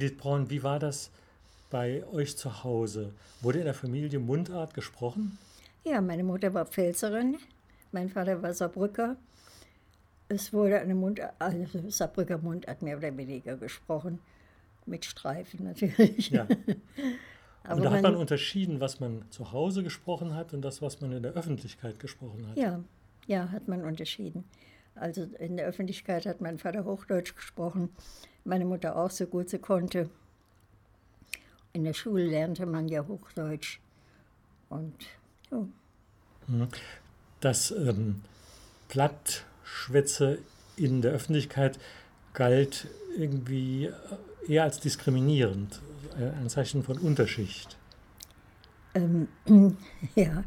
Edith Braun, wie war das bei euch zu Hause? Wurde in der Familie Mundart gesprochen? Ja, meine Mutter war Pfälzerin, mein Vater war Saarbrücker. Es wurde eine also Saarbrücker Mundart mehr oder weniger gesprochen, mit Streifen natürlich. Ja. Und Aber da hat man unterschieden, was man zu Hause gesprochen hat und das, was man in der Öffentlichkeit gesprochen hat. ja, hat man unterschieden. Also in der Öffentlichkeit hat mein Vater Hochdeutsch gesprochen, meine Mutter auch so gut sie konnte. In der Schule lernte man ja Hochdeutsch. Und ja. Das Plattschwätze in der Öffentlichkeit galt irgendwie eher als diskriminierend, ein Zeichen von Unterschicht. Ja,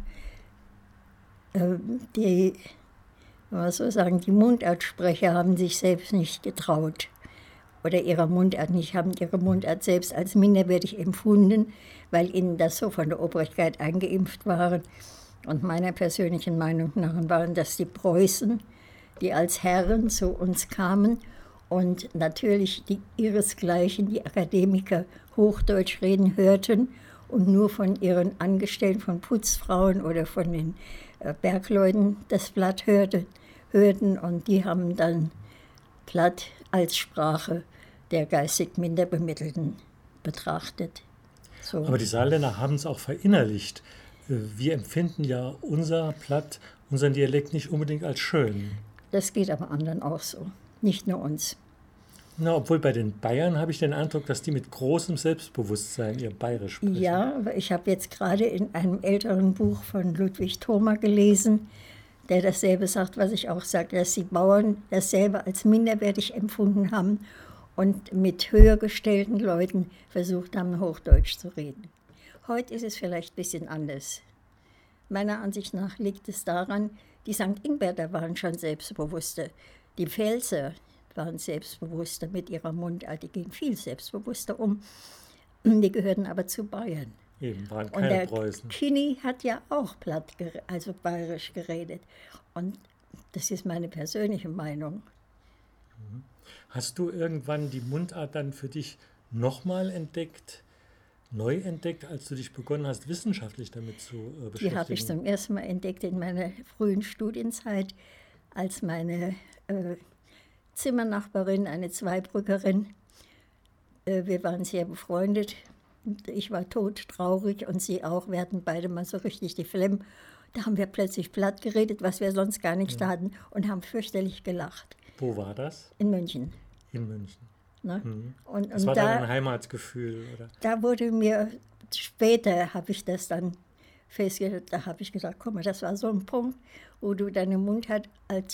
die, was soll ich sagen, die Mundartsprecher haben sich selbst nicht getraut oder ihre Mundart nicht, haben ihre Mundart selbst als minderwertig empfunden, weil ihnen das so von der Obrigkeit eingeimpft waren. Und meiner persönlichen Meinung nach waren das die Preußen, die als Herren zu uns kamen und natürlich ihresgleichen, die Akademiker, Hochdeutsch reden hörten und nur von ihren Angestellten, von Putzfrauen oder von den Bergleuten das Platt hörten. Und die haben dann Platt als Sprache der geistig Minderbemittelten betrachtet. So. Aber die Saarländer haben es auch verinnerlicht. Wir empfinden ja unser Platt, unseren Dialekt nicht unbedingt als schön. Das geht aber anderen auch so, nicht nur uns. Na, obwohl bei den Bayern habe ich den Eindruck, dass die mit großem Selbstbewusstsein ihr Bayerisch sprechen. Ja, aber ich habe jetzt gerade in einem älteren Buch von Ludwig Thoma gelesen, der dasselbe sagt, was ich auch sage, dass die Bauern dasselbe als minderwertig empfunden haben und mit höher gestellten Leuten versucht haben, Hochdeutsch zu reden. Heute ist es vielleicht ein bisschen anders. Meiner Ansicht nach liegt es daran, die St. Ingberter waren schon selbstbewusster, die Pfälzer waren selbstbewusster mit ihrer Mundart, die gingen viel selbstbewusster um. Die gehörten aber zu Bayern. Eben, waren keine Preußen. Und der Kini hat ja auch also bayerisch geredet. Und das ist meine persönliche Meinung. Hast du irgendwann die Mundart dann für dich nochmal entdeckt, neu entdeckt, als du dich begonnen hast, wissenschaftlich damit zu beschäftigen? Die habe ich zum ersten Mal entdeckt in meiner frühen Studienzeit, als meine Zimmernachbarin, eine Zweibrückerin, wir waren sehr befreundet. Ich war todtraurig und sie auch. Wir hatten beide mal so richtig die Flemm. Da haben wir plötzlich platt geredet, was wir sonst gar nicht hatten, und haben fürchterlich gelacht. Wo war das? In München. In München. Ne? Das war dann ein Heimatsgefühl, oder? Da wurde mir, später habe ich das dann festgestellt, da habe ich gesagt, guck mal, das war so ein Punkt, wo du deine Mundart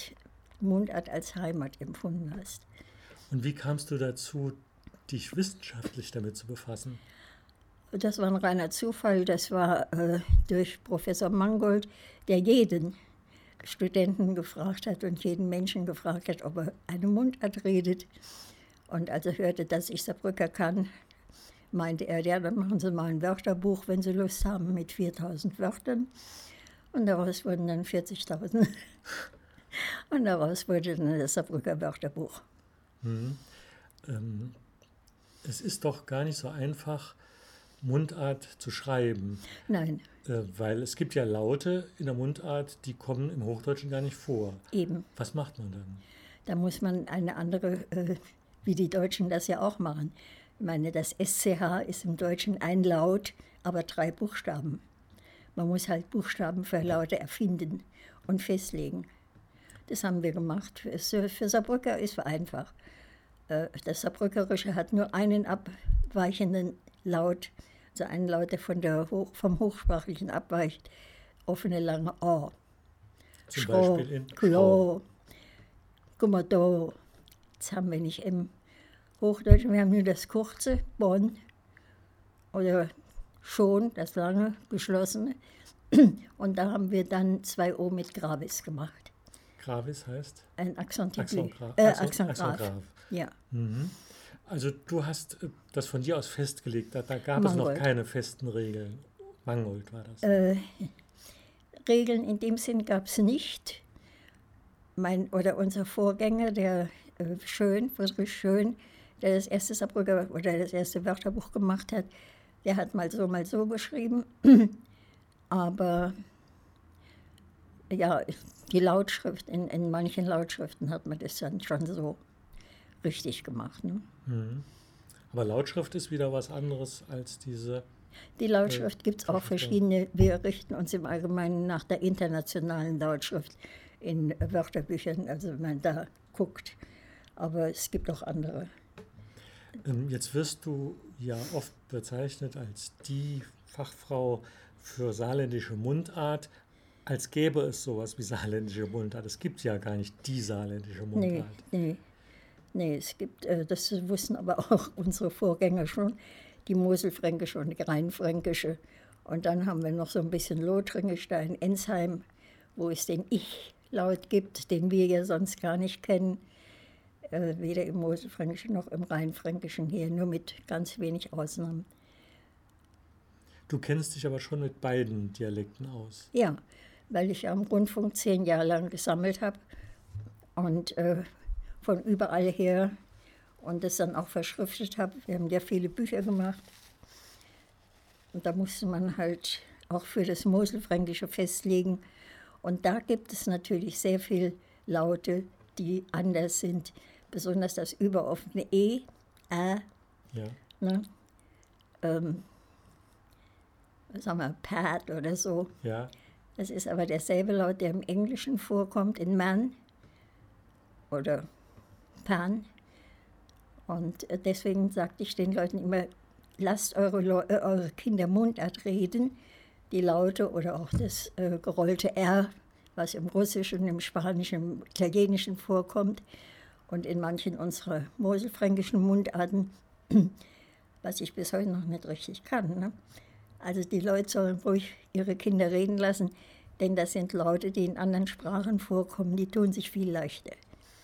als Heimat empfunden hast. Und wie kamst du dazu, dich wissenschaftlich damit zu befassen? Das war ein reiner Zufall. Das war durch Professor Mangold, der jeden Studenten gefragt hat und jeden Menschen gefragt hat, ob er eine Mundart redet. Und als er hörte, dass ich Saarbrücker kann, meinte er, ja, dann machen Sie mal ein Wörterbuch, wenn Sie Lust haben, mit 4.000 Wörtern. Und daraus wurden dann 40.000. Und daraus wurde dann das Saarbrücker Wörterbuch. Es ist doch gar nicht so einfach, Mundart zu schreiben. Nein. Weil es gibt ja Laute in der Mundart, die kommen im Hochdeutschen gar nicht vor. Eben. Was macht man dann? Da muss man eine andere, wie die Deutschen das ja auch machen. Ich meine, das SCH ist im Deutschen ein Laut, aber 3 Buchstaben. Man muss halt Buchstaben für Laute erfinden und festlegen. Das haben wir gemacht. Für Saarbrücker ist es einfach. Das Saarbrückerische hat nur einen abweichenden Laut, also einen Laut, der vom Hochsprachlichen abweicht. Offene, lange O. Zum Beispiel in Klo. Guck mal da. Das haben wir nicht im Hochdeutschen. Wir haben nur das kurze, Bonn. Oder schon, das lange, geschlossene. Und da haben wir dann 2 O mit Gravis gemacht. Gravis heißt? Ein Akzent Graf. Ja. Also du hast das von dir aus festgelegt, da gab es noch keine festen Regeln. Mangold war das. Regeln in dem Sinn gab es nicht. Unser Vorgänger, der Friedrich Schön, der das erste Saarbrücker oder das erste Wörterbuch gemacht hat, der hat mal so geschrieben. Aber ja, die Lautschrift, in manchen Lautschriften hat man das dann schon so richtig gemacht. Ne? Aber Lautschrift ist wieder was anderes als diese. Die Lautschrift gibt es auch verschiedene. Wir richten uns im Allgemeinen nach der internationalen Lautschrift in Wörterbüchern, also wenn man da guckt. Aber es gibt auch andere. Jetzt wirst du ja oft bezeichnet als die Fachfrau für saarländische Mundart, als gäbe es sowas wie saarländische Mundart. Es gibt ja gar nicht die saarländische Mundart. Nee, es gibt, das wussten aber auch unsere Vorgänger schon, die Moselfränkische und die Rheinfränkische. Und dann haben wir noch so ein bisschen Lothringisch da in Ensheim, wo es den Ich-Laut gibt, den wir ja sonst gar nicht kennen. Weder im Moselfränkischen noch im Rheinfränkischen hier, nur mit ganz wenig Ausnahmen. Du kennst dich aber schon mit beiden Dialekten aus. Ja, weil ich am Rundfunk 10 Jahre lang gesammelt habe und von überall her und das dann auch verschriftet habe. Wir haben ja viele Bücher gemacht und da musste man halt auch für das Moselfränkische festlegen. Und da gibt es natürlich sehr viele Laute, die anders sind, besonders das überoffene E, Ä, Ja. ne? Sagen wir Pat oder so. Ja. Das ist aber derselbe Laut, der im Englischen vorkommt, in man oder pan. Und deswegen sagte ich den Leuten immer, lasst eure Kinder Mundart reden, die Laute oder auch das gerollte R, was im Russischen, im Spanischen, im Italienischen vorkommt und in manchen unserer moselfränkischen Mundarten, was ich bis heute noch nicht richtig kann. Ne? Also die Leute sollen ruhig ihre Kinder reden lassen, denn das sind Laute, die in anderen Sprachen vorkommen, die tun sich viel leichter.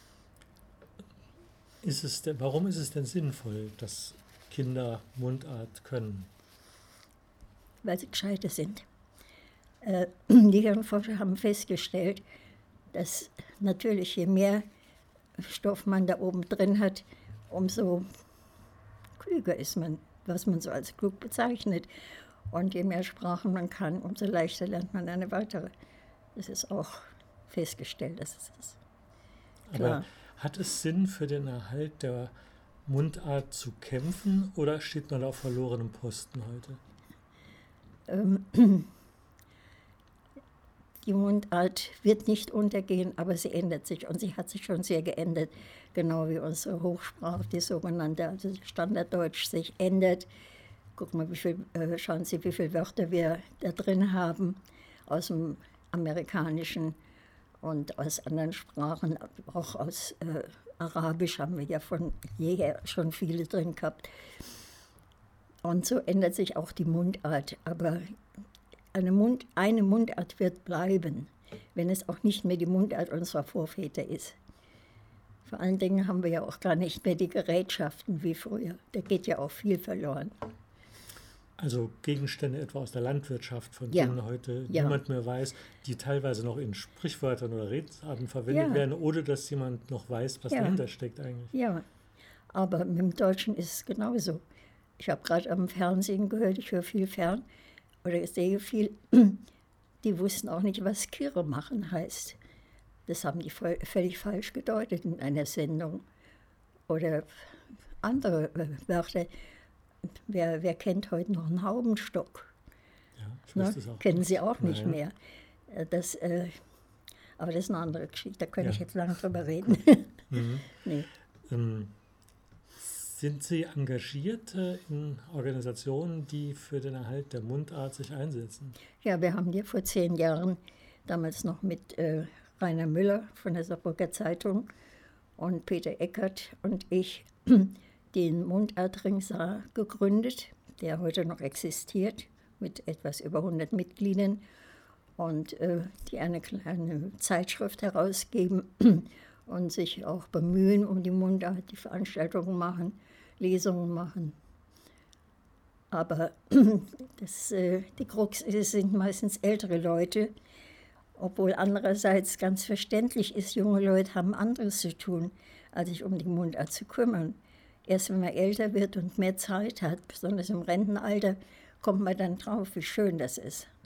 Warum ist es denn sinnvoll, dass Kinder Mundart können? Weil sie gescheiter sind. Die Hirnforscher haben festgestellt, dass natürlich je mehr Stoff man da oben drin hat, umso klüger ist man, was man so als klug bezeichnet. Und je mehr Sprachen man kann, umso leichter lernt man eine weitere. Das ist auch festgestellt, das ist es. Aber hat es Sinn für den Erhalt der Mundart zu kämpfen oder steht man da auf verlorenem Posten heute? Die Mundart wird nicht untergehen, aber sie ändert sich und sie hat sich schon sehr geändert, genau wie unsere Hochsprache, die sogenannte, also Standarddeutsch, sich ändert. Guck mal, schauen Sie, wie viele Wörter wir da drin haben aus dem Amerikanischen und aus anderen Sprachen, auch aus Arabisch haben wir ja von jeher schon viele drin gehabt. Und so ändert sich auch die Mundart, aber eine Mundart wird bleiben, wenn es auch nicht mehr die Mundart unserer Vorväter ist. Vor allen Dingen haben wir ja auch gar nicht mehr die Gerätschaften wie früher. Da geht ja auch viel verloren. Also Gegenstände etwa aus der Landwirtschaft, von denen heute niemand mehr weiß, die teilweise noch in Sprichwörtern oder Redensarten verwendet werden, ohne dass jemand noch weiß, was dahinter steckt eigentlich. Ja, aber mit dem Deutschen ist es genauso. Ich habe gerade am Fernsehen gehört, ich höre viel fern, oder ich sehe viel, die wussten auch nicht, was Kirre machen heißt. Das haben die völlig falsch gedeutet in einer Sendung. Oder andere Wörter. Wer kennt heute noch einen Haubenstock? Ja, ich weiß das auch. Kennen Sie auch nicht mehr. Aber das ist eine andere Geschichte, da könnte ich jetzt lange drüber reden. Nee. Sind Sie engagiert in Organisationen, die für den Erhalt der Mundart sich einsetzen? Ja, wir haben hier vor 10 Jahren, damals noch mit Rainer Müller von der Saarbrücker Zeitung und Peter Eckert und ich, den Mundartring Saar gegründet, der heute noch existiert, mit etwas über 100 Mitgliedern und die eine kleine Zeitschrift herausgeben und sich auch bemühen um die Mundart, die Veranstaltungen machen, Lesungen machen. Aber die Krux sind meistens ältere Leute, obwohl andererseits ganz verständlich ist, junge Leute haben anderes zu tun, als sich um die Mundart zu kümmern. Erst wenn man älter wird und mehr Zeit hat, besonders im Rentenalter, kommt man dann drauf, wie schön das ist.